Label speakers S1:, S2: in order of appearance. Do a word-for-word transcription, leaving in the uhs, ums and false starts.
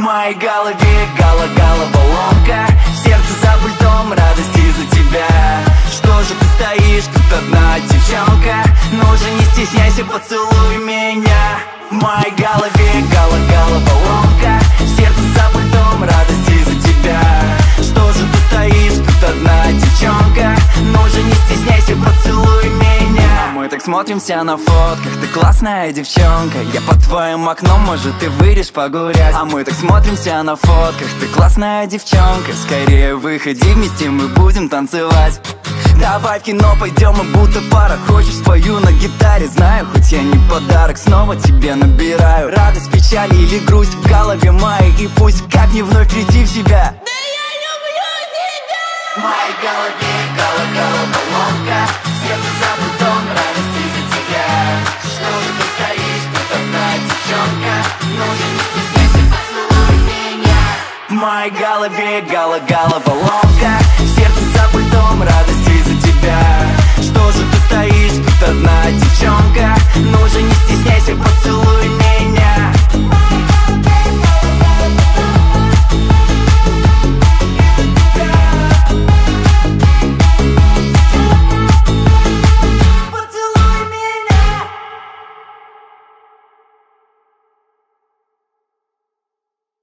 S1: моей голове гала-головоломка, в сердце за пультом радости за тебя. Что же ты стоишь, тут одна девчонка, ну же не стесняйся, поцелуй меня. В моей голове гала-головоломка, в сердце за пультом радости за тебя. Что же ты стоишь, тут одна девчонка, ну же не стесняйся, поцелуй меня. Мы так смотримся на фотках, ты классная девчонка, я под твоим окном, может ты выйдешь погулять. А мы так смотримся на фотках, ты классная девчонка, скорее выходи, вместе мы будем танцевать. Давай в кино пойдем, мы будто пара. Хочешь, спою на гитаре, знаю, хоть я не подарок. Снова тебе набираю радость, печаль или грусть в голове моей. И пусть как не вновь прийти в себя.
S2: Да я люблю тебя!
S1: В моей голове гала-головоломка, сердце за пультом радости за тебя. Что же ты стоишь, тут одна девчонка, ну же не стесняйся, поцелуй меня. В моей голове гала-головоломка.